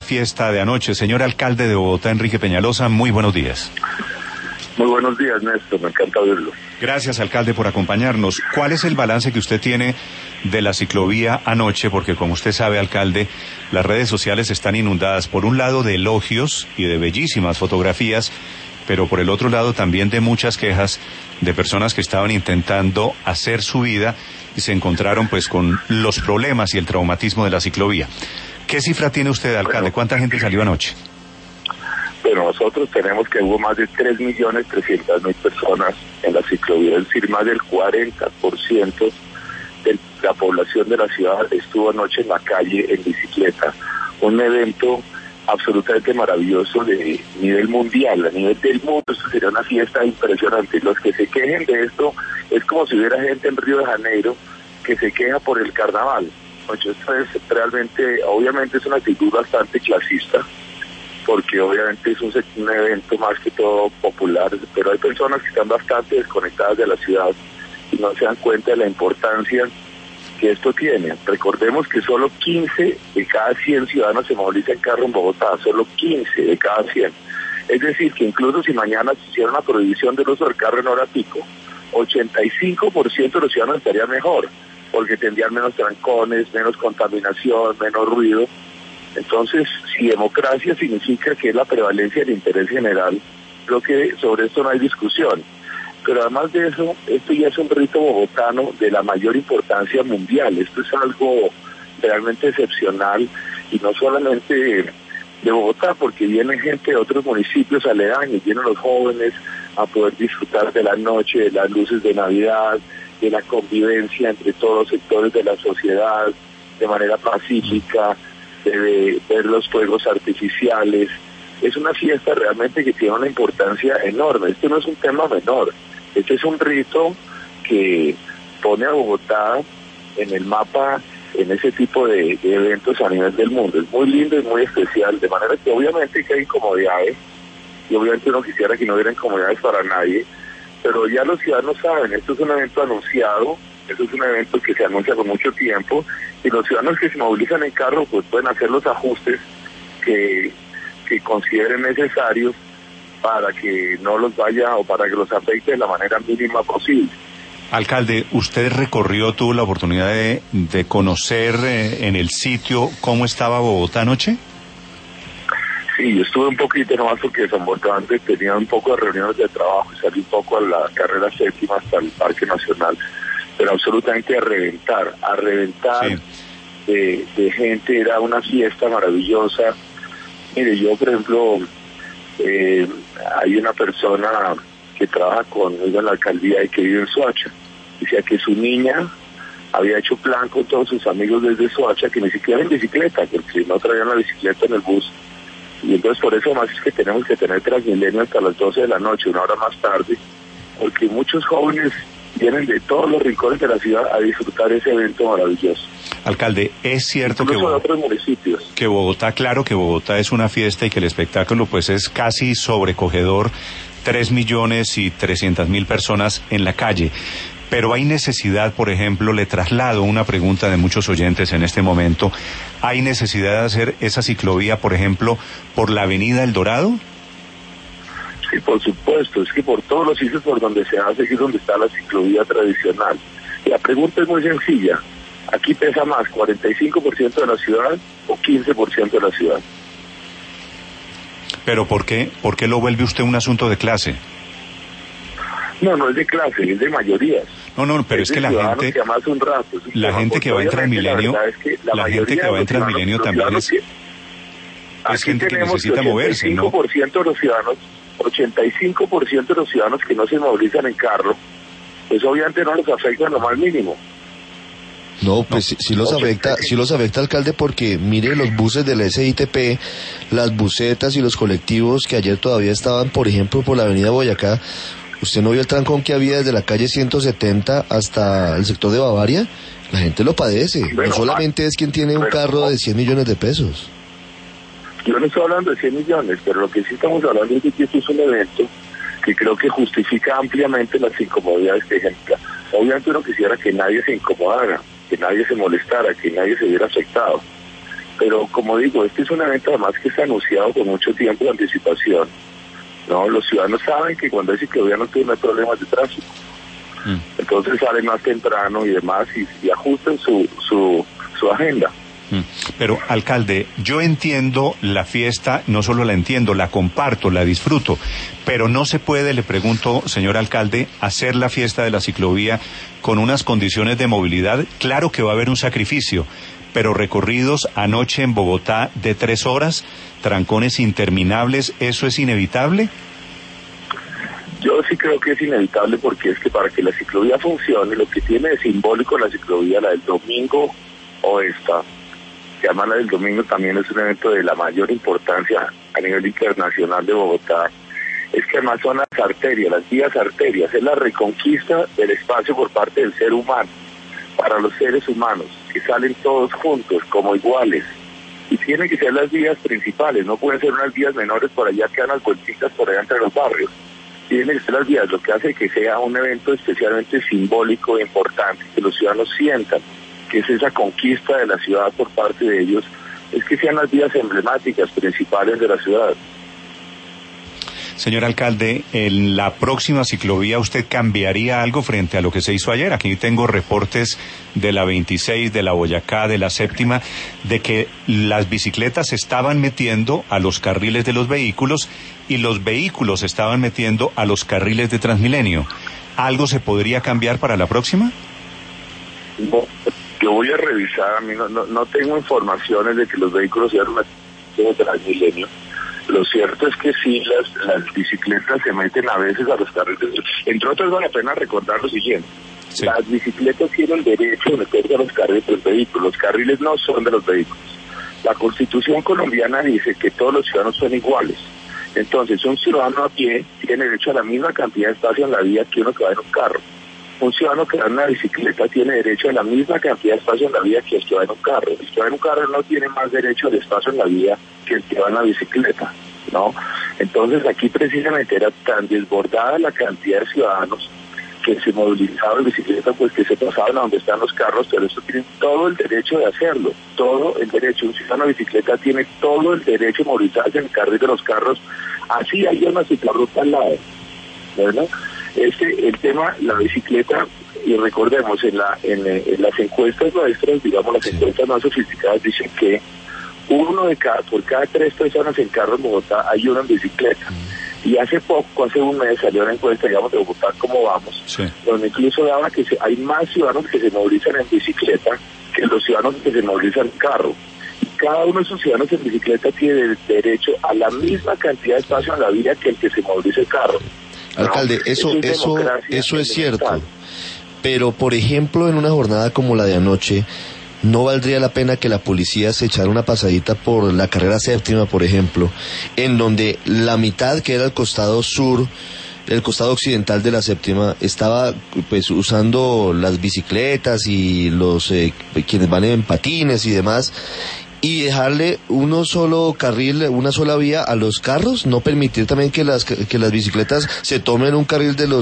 Fiesta de anoche. Señor alcalde de Bogotá, Enrique Peñalosa, muy buenos días. Muy buenos días, Néstor, me encanta oírlo. Gracias, alcalde, por acompañarnos. ¿Cuál es el balance que usted tiene de la ciclovía anoche? Porque como usted sabe, alcalde, las redes sociales están inundadas, por un lado, de elogios y de bellísimas fotografías, pero por el otro lado también de muchas quejas de personas que estaban intentando hacer su vida y se encontraron pues con los problemas y el traumatismo de la ciclovía. ¿Qué cifra tiene usted, alcalde? ¿Cuánta gente salió anoche? Bueno, nosotros tenemos que hubo más de 3.300.000 personas en la ciclovía, es decir, más del 40% de la población de la ciudad estuvo anoche en la calle en bicicleta. Un evento absolutamente maravilloso de nivel mundial, a nivel del mundo. Esto sería una fiesta impresionante. Los que se quejen de esto es como si hubiera gente en Río de Janeiro que se queja por el carnaval. Esto es realmente, obviamente es una actitud bastante clasista, porque obviamente es un evento más que todo popular, pero hay personas que están bastante desconectadas de la ciudad y no se dan cuenta de la importancia que esto tiene. Recordemos que solo 15 de cada 100 ciudadanos se movilizan en carro en Bogotá, solo 15 de cada 100. Es decir, que incluso si mañana se hiciera una prohibición del uso del carro en hora pico, 85% de los ciudadanos estaría mejor, porque tendrían menos trancones, menos contaminación, menos ruido. Entonces, si democracia significa que es la prevalencia del interés general, creo que sobre esto no hay discusión. Pero además de eso, esto ya es un rito bogotano de la mayor importancia mundial. Esto es algo realmente excepcional, y no solamente de Bogotá, porque viene gente de otros municipios aledaños, vienen los jóvenes a poder disfrutar de la noche, de las luces de Navidad, de la convivencia entre todos los sectores de la sociedad, de manera pacífica, de ver los fuegos artificiales. Es una fiesta realmente que tiene una importancia enorme. Esto no es un tema menor. Este es un rito que pone a Bogotá en el mapa en ese tipo de eventos a nivel del mundo. Es muy lindo y muy especial, de manera que obviamente que hay incomodidades, y obviamente uno quisiera que no hubiera incomodidades para nadie, pero ya los ciudadanos saben, esto es un evento anunciado, esto es un evento que se anuncia con mucho tiempo, y los ciudadanos que se movilizan en carro pues pueden hacer los ajustes que consideren necesarios para que no los vaya o para que los afecte de la manera mínima posible. Alcalde, ¿usted tuvo la oportunidad de conocer en el sitio cómo estaba Bogotá anoche? Sí, yo estuve un poquito nomás porque desafortunadamente tenía un poco de reuniones de trabajo y salí un poco a la carrera séptima hasta el Parque Nacional, pero absolutamente a reventar sí. de gente. Era una fiesta maravillosa. Mire, yo por ejemplo, hay una persona que trabaja conmigo en la alcaldía y que vive en Soacha. Decía que su niña había hecho plan con todos sus amigos desde Soacha, que ni siquiera en bicicleta, porque no traían la bicicleta en el bus. Y entonces por eso más es que tenemos que tener Transmilenio hasta las 12 de la noche, una hora más tarde, porque muchos jóvenes vienen de todos los rincones de la ciudad a disfrutar ese evento maravilloso. Alcalde, es cierto que otros municipios. Que Bogotá, claro que Bogotá es una fiesta y que el espectáculo pues es casi sobrecogedor, 3.300.000 personas en la calle. Pero hay necesidad, por ejemplo, le traslado una pregunta de muchos oyentes en este momento, ¿hay necesidad de hacer esa ciclovía, por ejemplo, por la avenida El Dorado? Sí, por supuesto, es que por todos los sitios por donde se hace es donde está la ciclovía tradicional. Y la pregunta es muy sencilla, ¿aquí pesa más 45% de la ciudad o 15% de la ciudad? ¿Pero por qué lo vuelve usted un asunto de clase? No es de clase, es de mayorías. No, pero es que la gente, la gente que va a Transmilenio, la gente que va a Transmilenio también es gente que necesita moverse, ¿no? 85% de los ciudadanos, 85% de los ciudadanos que no se movilizan en carro, pues obviamente no los afecta en lo más mínimo. No, pues sí los afecta, alcalde, porque mire los buses de la SITP, las busetas y los colectivos que ayer todavía estaban, por ejemplo, por la avenida Boyacá. ¿Usted no vio el trancón que había desde la calle 170 hasta el sector de Bavaria? La gente lo padece. Bueno, no solamente es quien tiene un carro de 100 millones de pesos. Yo no estoy hablando de 100 millones, pero lo que sí estamos hablando es de que esto es un evento que creo que justifica ampliamente las incomodidades que genera. Obviamente uno quisiera que nadie se incomodara, que nadie se molestara, que nadie se viera afectado. Pero como digo, este es un evento además que está anunciado con mucho tiempo de anticipación, ¿no? Los ciudadanos saben que cuando hay ciclovía no hay problemas de tráfico. Entonces salen más temprano y demás y ajustan su agenda. Pero, alcalde, yo entiendo la fiesta, no solo la entiendo, la comparto, la disfruto, pero no se puede, le pregunto, señor alcalde, hacer la fiesta de la ciclovía con unas condiciones de movilidad. Claro que va a haber un sacrificio, pero recorridos anoche en Bogotá de 3 horas, trancones interminables, ¿eso es inevitable? Yo sí creo que es inevitable, porque es que para que la ciclovía funcione, lo que tiene de simbólico la ciclovía, la del domingo o esta, se llama la del domingo, también es un evento de la mayor importancia a nivel internacional de Bogotá, es que además son las arterias, las vías arterias, es la reconquista del espacio por parte del ser humano, para los seres humanos, que salen todos juntos, como iguales, y tienen que ser las vías principales, no pueden ser unas vías menores por allá que dan las vueltitas por allá entre los barrios. Tienen que ser las vías, lo que hace que sea un evento especialmente simbólico e importante, que los ciudadanos sientan que es esa conquista de la ciudad por parte de ellos, es que sean las vías emblemáticas principales de la ciudad. Señor alcalde, en la próxima ciclovía, ¿usted cambiaría algo frente a lo que se hizo ayer? Aquí tengo reportes de la 26, de la Boyacá, de la séptima, de que las bicicletas se estaban metiendo a los carriles de los vehículos y los vehículos se estaban metiendo a los carriles de Transmilenio. ¿Algo se podría cambiar para la próxima? No, yo voy a revisar, a mí no tengo informaciones de que los vehículos se hayan metido a Transmilenio. Lo cierto es que sí, las bicicletas se meten a veces a los carriles. Entre otras, vale la pena recordar lo siguiente. Sí. Las bicicletas tienen derecho a meterse a los carriles de los vehículos. Los carriles no son de los vehículos. La Constitución colombiana dice que todos los ciudadanos son iguales. Entonces, un ciudadano a pie tiene derecho a la misma cantidad de espacio en la vía que uno que va en un carro. Un ciudadano que va en una bicicleta tiene derecho a la misma cantidad de espacio en la vía que el que va en un carro. El que va en un carro no tiene más derecho al espacio en la vía que el que va en la bicicleta, ¿no? Entonces aquí precisamente era tan desbordada la cantidad de ciudadanos que se movilizaban en bicicleta, pues que se pasaban a donde están los carros, pero eso tienen todo el derecho de hacerlo, todo el derecho. Un ciudadano de bicicleta tiene todo el derecho de movilizarse en el carril de los carros, así hay una ciclorruta al lado, ¿verdad? El tema, la bicicleta, y recordemos, en las encuestas nuestras, digamos las encuestas más sofisticadas, dicen que por cada 3 personas en carro en Bogotá hay una en bicicleta. Y hace un mes salió una encuesta, digamos, de Bogotá, ¿cómo vamos? Sí. Donde incluso daba que hay más ciudadanos que se movilizan en bicicleta que los ciudadanos que se movilizan en carro. Y cada uno de esos ciudadanos en bicicleta tiene derecho a la misma cantidad de espacio en la vía que el que se moviliza en carro. Alcalde, eso es cierto, pero por ejemplo en una jornada como la de anoche, ¿no valdría la pena que la policía se echara una pasadita por la carrera séptima, por ejemplo, en donde la mitad, que era el costado sur, el costado occidental de la séptima, estaba pues usando las bicicletas y los quienes van en patines y demás, y dejarle uno solo carril, una sola vía a los carros, no permitir también que las bicicletas se tomen un carril de la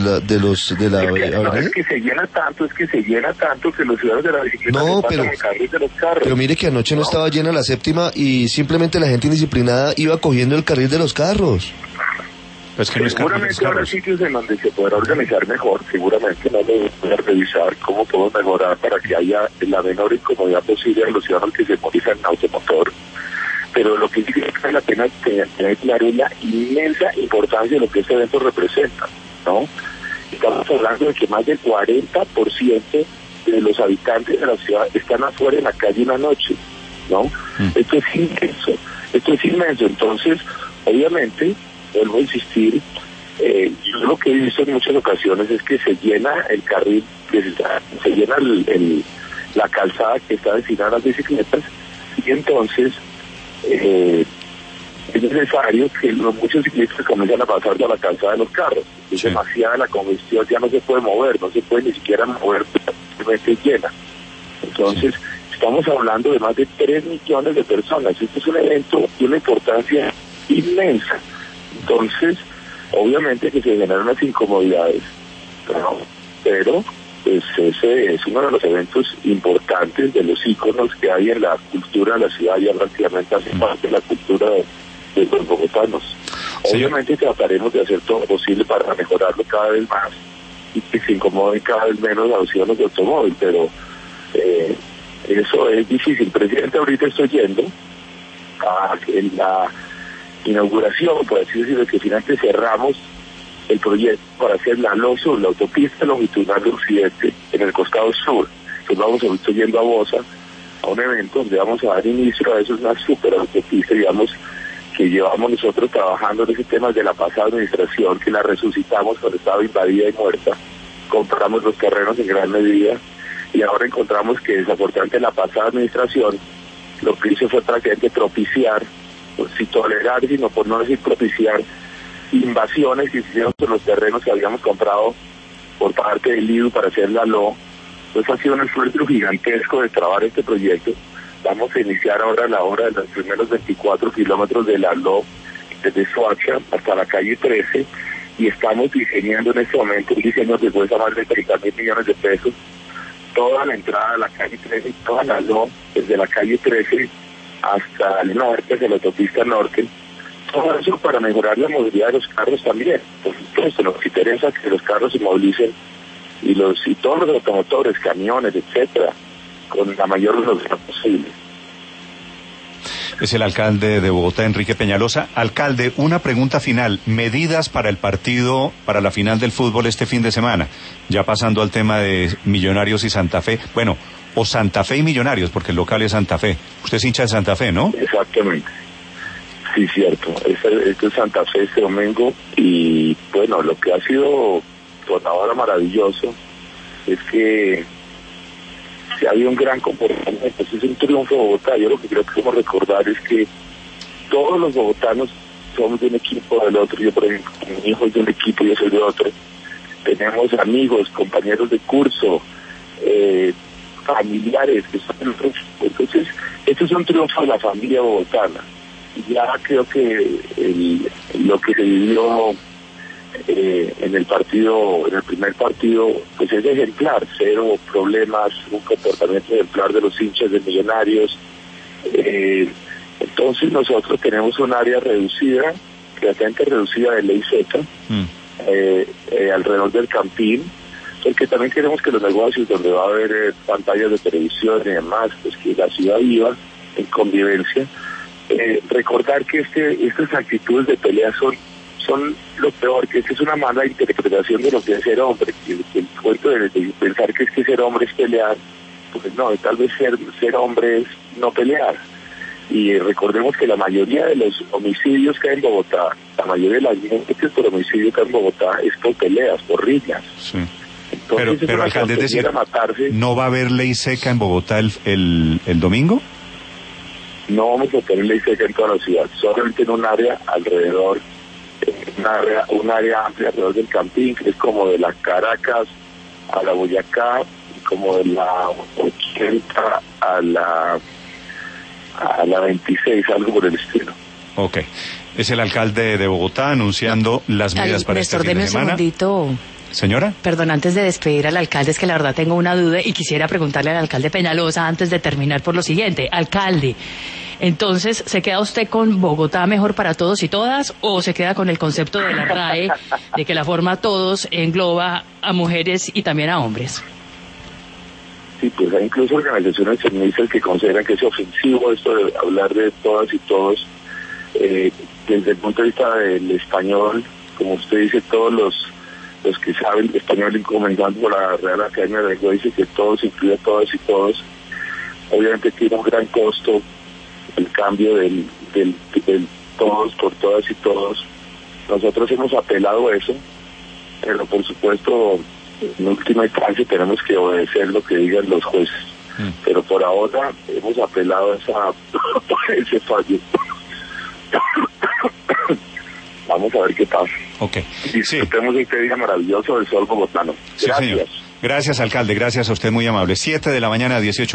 avenida? Es que se llena tanto que los ciudadanos de la bicicleta se pasan el carril de los carros. Pero mire que anoche no estaba llena la séptima y simplemente la gente indisciplinada iba cogiendo el carril de los carros. Pues que no seguramente habrá sitios en donde se podrá organizar mejor, seguramente no lo voy a revisar cómo podemos mejorar para que haya la menor incomodidad posible a los ciudadanos que se movilizan en automotor. Pero lo que sí que vale la pena tener claro es la inmensa importancia de lo que este evento representa, ¿no? Estamos hablando de que más del 40% de los habitantes de la ciudad están afuera en la calle una noche, ¿no? Esto es inmenso, entonces, obviamente, vuelvo a insistir, yo lo que he visto en muchas ocasiones es que se llena el carril, se llena la calzada que está destinada a las bicicletas, y entonces es necesario que muchos ciclistas comiencen a pasar a la calzada de los carros. Es demasiada la congestión, ya no se puede mover, no se puede ni siquiera mover, simplemente llena. Entonces, estamos hablando de más de 3 millones de personas. Este es un evento de una importancia inmensa. Entonces, obviamente que se generan unas incomodidades, pero pues ese es uno de los eventos importantes, de los íconos que hay en la cultura de la ciudad, ya prácticamente hace parte de la cultura de los bogotanos. Sí. Obviamente trataremos de hacer todo lo posible para mejorarlo cada vez más y que se incomoden cada vez menos las opciones de automóvil, pero eso es difícil. Presidente, ahorita estoy yendo en la inauguración, por así decirlo, que finalmente cerramos el proyecto para hacer la LOSUR, la autopista longitudinal de Occidente, en el costado sur. Entonces estoy yendo a Bosa, a un evento donde vamos a dar inicio a eso, es una super autopista, digamos, que llevamos nosotros trabajando en ese tema de la pasada administración, que la resucitamos cuando estaba invadida y muerta, compramos los terrenos en gran medida, y ahora encontramos que desafortunadamente la pasada administración lo que hizo fue prácticamente propiciar, pues, si tolerar, sino por no decir propiciar, invasiones que hicieron sobre los terrenos que habíamos comprado por parte del IDU para hacer la LO. Entonces ha sido un esfuerzo gigantesco de trabajar este proyecto. Vamos a iniciar ahora la obra de los primeros 24 kilómetros de la LO, desde Soacha hasta la calle 13, y estamos diseñando en este momento un diseño que cuesta más de 30.000 millones de pesos, toda la entrada a la calle 13, toda la LO, desde la calle 13 hasta el norte, hacia la autopista norte. Todo eso para mejorar la movilidad de los carros también. Por supuesto, nos interesa que los carros se movilicen y todos los automotores, camiones, etcétera, con la mayor velocidad posible. Es el alcalde de Bogotá, Enrique Peñalosa. Alcalde, una pregunta final. Medidas para el partido, para la final del fútbol este fin de semana. Ya pasando al tema de Millonarios y Santa Fe. Bueno, o Santa Fe y Millonarios, porque el local es Santa Fe. Usted es hincha de Santa Fe, ¿no? Exactamente. Sí, cierto. Esto es Santa Fe este domingo, y bueno, lo que ha sido por ahora maravilloso es que ha habido un gran comportamiento. Es un triunfo de Bogotá. Yo lo que creo que debemos recordar es que todos los bogotanos somos de un equipo o del otro. Yo, por ejemplo, mi hijo es de un equipo y yo soy de otro. Tenemos amigos, compañeros de curso, familiares que son de otros. Entonces, esto es un triunfo de la familia bogotana. Ya creo que lo que se vivió en el primer partido, pues es ejemplar, cero problemas, un comportamiento ejemplar de los hinchas de Millonarios. Entonces nosotros tenemos un área reducida, relativamente reducida de ley seca, alrededor del Campín, porque también queremos que los negocios donde va a haber pantallas de televisión y demás, pues que la ciudad viva en convivencia. Recordar que estas actitudes de pelea son lo peor, que esta es una mala interpretación de lo que es ser hombre, que el cuento de pensar que ser hombre es pelear, pues no, tal vez ser hombre es no pelear. Y recordemos que la mayoría de los homicidios que hay en Bogotá, la mayoría de las muertes por homicidio que hay en Bogotá es por peleas, por riñas. Sí. Entonces, pero alcalde, es decir, ¿no va a haber ley seca en Bogotá el domingo? No vamos a tener ley seca en toda la ciudad, solamente en un área alrededor, un área amplia alrededor del Campín, que es como de la Caracas a la Boyacá, y como de la 80 a la 26, algo por el estilo. Ok. Es el alcalde de Bogotá anunciando las medidas para este fin de semana. Señora. Perdón, antes de despedir al alcalde, es que la verdad tengo una duda y quisiera preguntarle al alcalde Peñalosa antes de terminar por lo siguiente. Alcalde, entonces, ¿se queda usted con Bogotá mejor para todos y todas, o se queda con el concepto de la RAE, de que la forma todos engloba a mujeres y también a hombres? Sí, pues hay incluso organizaciones feministas que consideran que es ofensivo esto de hablar de todas y todos. Desde el punto de vista del español, como usted dice, todos los que saben de español, comenzando por la Real Academia de Lengua, dice que todos incluye todas y todos. Obviamente tiene un gran costo el cambio del todos por todas y todos. Nosotros hemos apelado a eso, pero por supuesto en última instancia tenemos que obedecer lo que digan los jueces. Pero por ahora hemos apelado a ese fallo. Vamos a ver qué pasa. Ok. Disfrutemos este día maravilloso del sol bogotano. Sí, gracias. Señor. Gracias, alcalde. Gracias a usted, muy amable. 7 de la mañana, 18